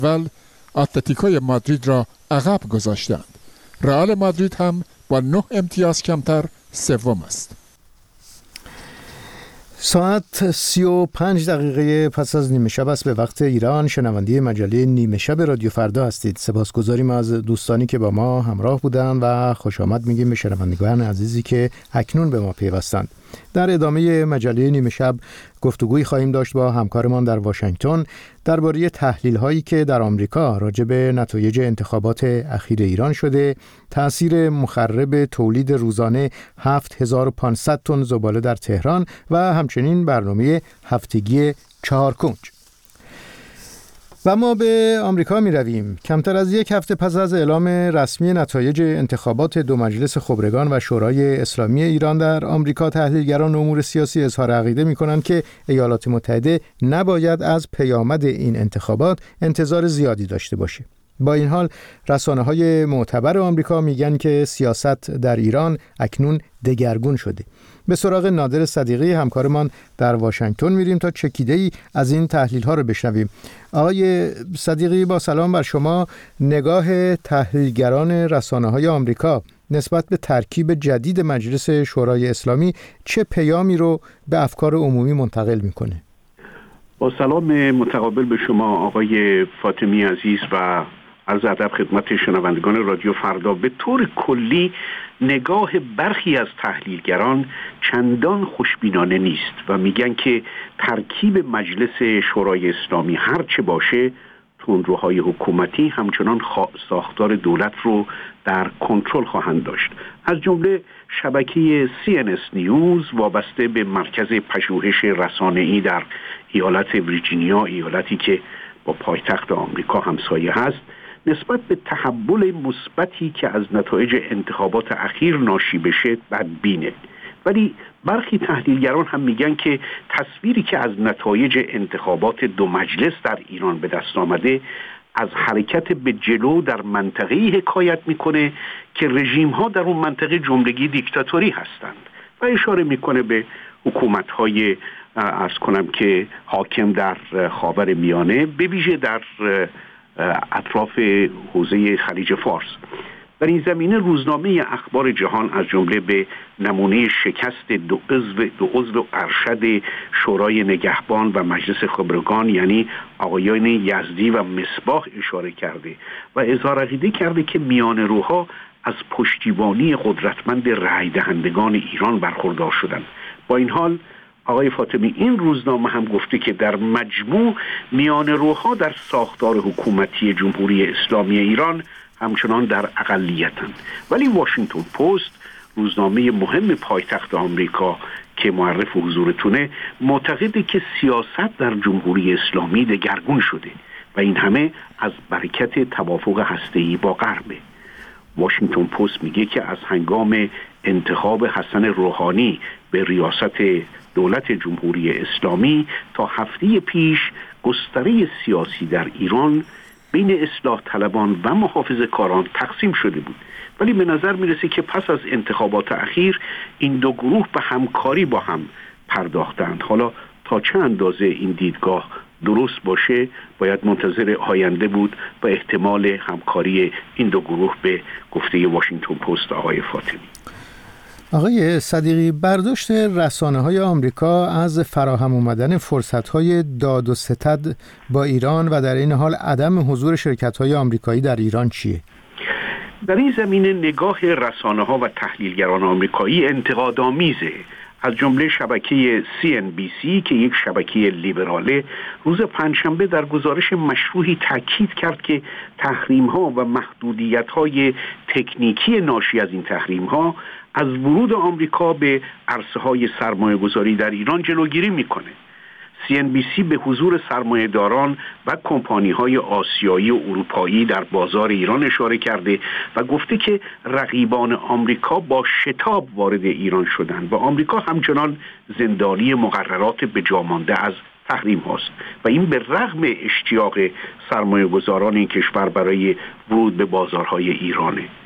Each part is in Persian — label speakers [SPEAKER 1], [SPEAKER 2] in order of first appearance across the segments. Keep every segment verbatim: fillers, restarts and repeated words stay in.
[SPEAKER 1] اول اتلتیکوی مادرید را عقب گذاشتند. رئال مادرید هم با نه امتیاز کمتر سوم است.
[SPEAKER 2] ساعت سی و پنج دقیقه پس از نیمه شب است به وقت ایران. شنونده مجله نیمه شب رادیو فردا هستید. سپاسگزاریم از دوستانی که با ما همراه بودند و خوش آمد میگیم به شنوندگان عزیزی که اکنون به ما پیوستند. در ادامه مجله نیمه شب گفتگویی خواهیم داشت با همکارمان در واشنگتن درباره تحلیل‌هایی که در آمریکا راجع به نتایج انتخابات اخیر ایران شده، تأثیر مخرب تولید روزانه هفت هزار و پانصد تن زباله در تهران و همچنین برنامه هفتگی چهار کنج. و ما به آمریکا می رویم. کمتر از یک هفته پس از اعلام رسمی نتایج انتخابات دو مجلس خبرگان و شورای اسلامی ایران در آمریکا، تحلیلگران امور سیاسی اظهار عقیده می کنند که ایالات متحده نباید از پیامد این انتخابات انتظار زیادی داشته باشه. با این حال رسانه‌های معتبر آمریکا میگن که سیاست در ایران اکنون دگرگون شده. به سراغ نادر صدیقی همکارمان در واشنگتن میریم تا چکیده‌ای از این تحلیل‌ها رو بشنویم. آقای صدیقی، با سلام بر شما. نگاه تحلیلگران رسانه‌های آمریکا نسبت به ترکیب جدید مجلس شورای اسلامی چه پیامی رو به افکار عمومی منتقل میکنه؟
[SPEAKER 3] با سلام متقابل به شما آقای فاطمی عزیز و عرض ادب خدمت شنوندگان رادیو فردا. به طور کلی نگاه برخی از تحلیلگران چندان خوشبینانه نیست و میگن که ترکیب مجلس شورای اسلامی هر چه باشه، تندروهای حکومتی همچنان ساختار دولت رو در کنترل خواهند داشت. از جمله شبکه سی ان اس نیوز وابسته به مرکز پژوهش رسانه‌ای در ایالت ویرجینیا، ایالتی که با پایتخت آمریکا همسایه هست، نسبت به تحول مثبتی که از نتایج انتخابات اخیر ناشی بشه بدبینه. ولی برخی تحلیلگران هم میگن که تصویری که از نتایج انتخابات دو مجلس در ایران به دست آمده از حرکت به جلو در منطقه‌ای حکایت میکنه که رژیم‌ها در اون منطقه جملگی دیکتاتوری هستند و اشاره میکنه به حکومت‌های عرض کنم که حاکم در خاورمیانه، به ویژه در اطراف حوزه خلیج فارس. در این زمینه روزنامه اخبار جهان از جمله به نمونه شکست دو عضو دو عضو ارشد شورای نگهبان و مجلس خبرگان، یعنی آقایان یزدی و مصباح، اشاره کرده و اظهار عقیده کرده که میانه‌روها از پشتیبانی قدرتمند رأی دهندگان ایران برخوردار شدند. با این حال آقای فاطمی، این روزنامه هم گفته که در مجموع میانه‌روها در ساختار حکومتی جمهوری اسلامی ایران همچنان در اقلیتند. ولی واشنگتن پست، روزنامه مهم پایتخت آمریکا که معرف حضورتونه، معتقده که سیاست در جمهوری اسلامی دگرگون شده و این همه از برکت توافق هسته‌ای با غرب. واشنگتن پست میگه که از هنگام انتخاب حسن روحانی به ریاست دولت جمهوری اسلامی تا هفته پیش گستره سیاسی در ایران بین اصلاح طلبان و محافظه‌کاران تقسیم شده بود، ولی به نظر میرسه که پس از انتخابات اخیر این دو گروه به همکاری با هم پرداختند. حالا تا چه اندازه این دیدگاه درست باشه باید منتظر آینده بود و احتمال همکاری این دو گروه به گفته واشنگتن پست آقای فاطمی.
[SPEAKER 2] آقای صدیقی، برداشت رسانه‌های آمریکا از فراهم اومدن فرصت‌های داد و ستد با ایران و در این حال عدم حضور شرکت‌های آمریکایی در ایران چیه؟
[SPEAKER 3] در این زمینه نگاه رسانه‌ها و تحلیلگران آمریکایی انتقادآمیزه. از جمله شبکه سی ان بی سی که یک شبکه لیبراله، روز پنجشنبه در گزارش مشروحی تاکید کرد که تحریم‌ها و محدودیت‌های تکنیکی ناشی از این تحریم‌ها از ورود آمریکا به عرصه‌های سرمایه‌گذاری در ایران جلوگیری می‌کنه. سی ان بی سی به حضور سرمایه‌داران و کمپانی‌های آسیایی و اروپایی در بازار ایران اشاره کرده و گفته که رقیبان آمریکا با شتاب وارد ایران شدند و آمریکا همچنان زندانی مقررات بجامانده از تحریم هاست و این به رغم اشتیاق سرمایه‌گذاران این کشور برای ورود به بازارهای ایرانه.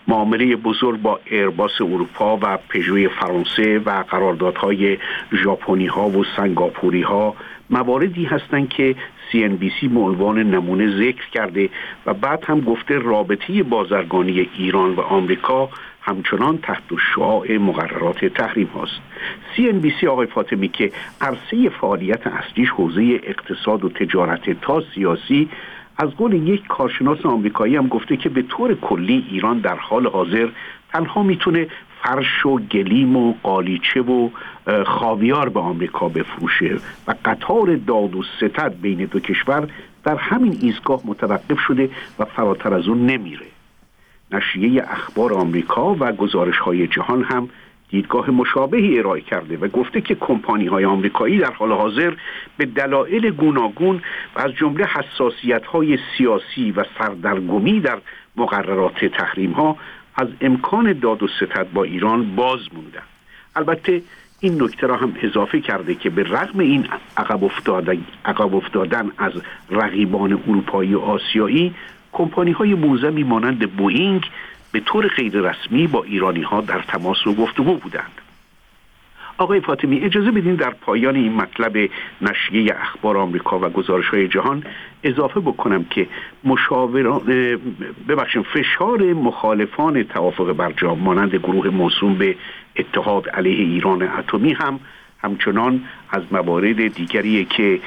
[SPEAKER 3] معامله بزرگ با ایرباس اروپا و پژو فرانسه و قراردادهای ژاپنی ها و سنگاپوری ها مواردی هستند که سی ان بی سی به عنوان نمونه ذکر کرده و بعد هم گفته رابطه بازرگانی ایران و آمریکا همچنان تحت شعاع مقررات تحریم هاست. سی ان بی سی آقای فاطمی که عرصه فعالیت اصلیش حوزه اقتصاد و تجارت تا سیاسی، از قول یک کارشناس آمریکایی هم گفته که به طور کلی ایران در حال حاضر تنها میتونه فرش و گلیم و قالیچه و خاویار به آمریکا بفروشه و قطار داد و ستد بین دو کشور در همین ایستگاه متوقف شده و فراتر از اون نمیره. نشریه اخبار آمریکا و گزارش‌های جهان هم دیدگاه مشابهی ارائه کرده و گفته که کمپانی‌های آمریکایی در حال حاضر به دلایل گوناگون و از جمله حساسیت‌های سیاسی و سردرگمی در مقررات تحریم‌ها از امکان داد و ستد با ایران باز موندن. البته این نکته را هم اضافه کرده که به رغم این عقب افتادن عقب افتادن از رقیبان اروپایی و آسیایی، کمپانی‌های موزمی مانند بوئینگ به طور غیر رسمی با ایرانی‌ها در تماس و گفتگو بودند. آقای فاطمی اجازه بدین در پایان این مطلب نشریه اخبار آمریکا و گزارش‌های جهان اضافه بکنم که مشاوران ببخشید فشار مخالفان توافق برجام مانند گروه موسوم به اتحاد علیه ایران اتمی هم همچنان از موارد دیگریه که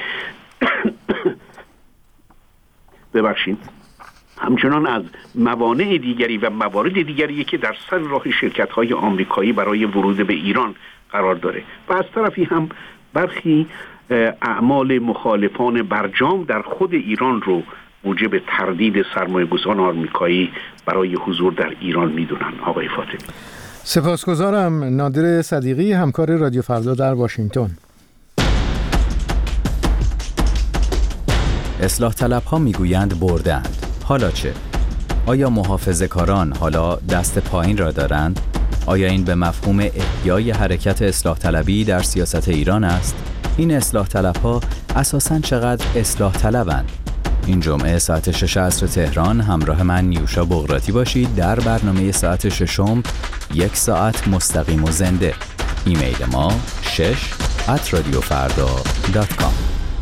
[SPEAKER 3] ببخشید همچنان از موانع دیگری و موارد دیگری که در سر راه شرکت‌های آمریکایی برای ورود به ایران قرار داره و از طرفی هم برخی اعمال مخالفان برجام در خود ایران رو موجب تردید سرمایه‌گذاران آمریکایی برای حضور در ایران میدونن. آقای فاطمی
[SPEAKER 2] سپاسگزارم. نادر صدیقی، همکار رادیو فردا در واشنگتن.
[SPEAKER 4] اصلاح طلب ها میگویند بردند. حالا چه؟ آیا محافظه‌کاران حالا دست پایین را دارند؟ آیا این به مفهوم احیای حرکت اصلاح طلبی در سیاست ایران است؟ این اصلاح طلب ها اساساً چقدر اصلاح طلبند؟ این جمعه ساعت شش عصر تهران همراه من نیوشا بغراتی باشید در برنامه ساعت ششم، یک ساعت مستقیم و زنده. ایمیل ما شش ات رادیو فردا دات کام.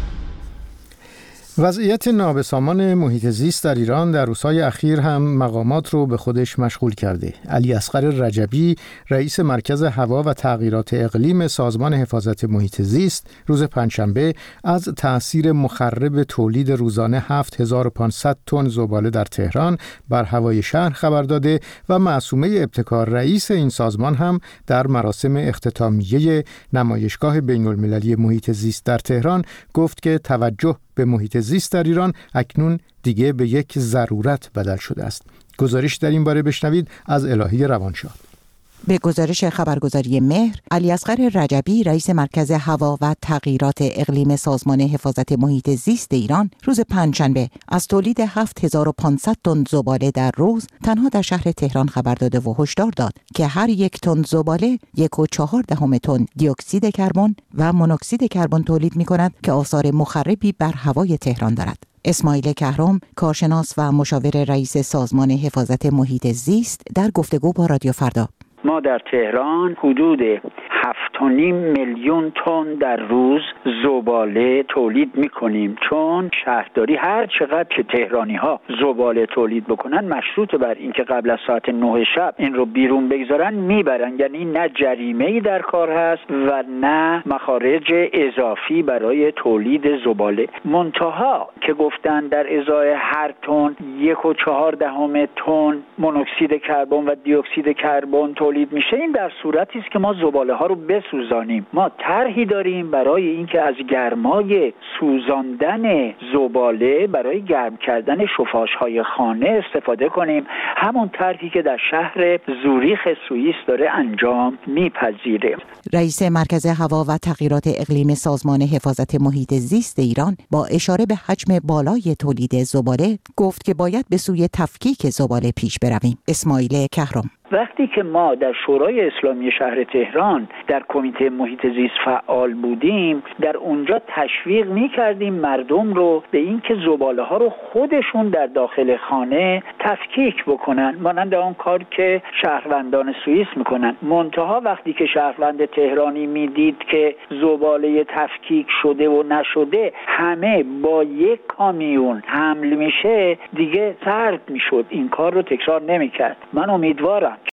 [SPEAKER 2] وضعیت نابسامان محیط زیست در ایران در روزهای اخیر هم مقامات رو به خودش مشغول کرده. علی اصغر رجبی، رئیس مرکز هوا و تغییرات اقلیم سازمان حفاظت محیط زیست، روز پنجشنبه از تأثیر مخرب تولید روزانه هفت هزار و پانصد تن زباله در تهران بر هوای شهر خبر داده و معصومه ابتکار، رئیس این سازمان، هم در مراسم اختتامیه نمایشگاه بین‌المللی محیط زیست در تهران گفت که توجه به محیط زیست در ایران اکنون دیگه به یک ضرورت بدل شده است. گزارش در این باره بشنوید از الهی روانشاد.
[SPEAKER 5] به گزارش خبرگزاری مهر، علی اصغر رجبی، رئیس مرکز هوا و تغییرات اقلیم سازمان حفاظت محیط زیست ایران، روز پنجشنبه از تولید هفت هزار و پانصد تن زباله در روز تنها در شهر تهران خبر داده و هشدار داد که هر یک تن زباله یک و چهار دهم تن دی اکسید کربن و مونوکسید کربن تولید می‌کند که آثار مخربی بر هوای تهران دارد. اسماعیل کهرم، کارشناس و مشاور رئیس سازمان حفاظت محیط زیست، در گفتگو با رادیو فردا:
[SPEAKER 6] ما در تهران حدود هفت و نیم میلیون تن در روز زباله تولید میکنیم، چون شهرداری هر چقدر که تهرانی ها زباله تولید بکنن مشروط بر اینکه قبل از ساعت نه شب این رو بیرون بگذارن میبرن، یعنی نه جریمه‌ای در کار هست و نه مخارج اضافی برای تولید زباله. منتها که گفتن در ازای هر تن یک و چهار دهم تن مونوکسید کربن و دی اکسید کربن تولید میشه، این در صورتی است که ما زباله ها رو بسوزانیم. ما طرحی داریم برای اینکه از گرمای سوزاندن زباله برای گرم کردن شفاش‌های خانه استفاده کنیم، همون طرحی که در شهر زوریخ سوئیس داره انجام میپذیره.
[SPEAKER 5] رئیس مرکز هوا و تغییرات اقلیم سازمان حفاظت محیط زیست ایران با اشاره به حجم بالای تولید زباله گفت که باید به سوی تفکیک زباله پیش برویم. اسماعیل کهرم:
[SPEAKER 6] وقتی که ما در شورای اسلامی شهر تهران در کمیته محیط زیست فعال بودیم، در اونجا تشویق می‌کردیم مردم رو به اینکه زباله ها رو خودشون در داخل خانه تفکیک بکنن، مانند اون کار که شهروندان سوئیس میکنن. منتها وقتی که شهروند تهرانی میدید که زباله تفکیک شده و نشده همه با یک کامیون حمل میشه، دیگه سرد میشد، این کار رو تکرار نمیکرد. من امیدوارم